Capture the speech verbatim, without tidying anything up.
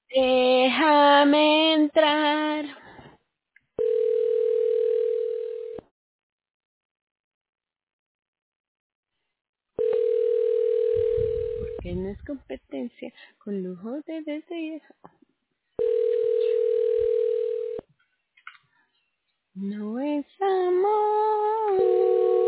Déjame entrar. Porque no es competencia con lujo de deseo. No es amor.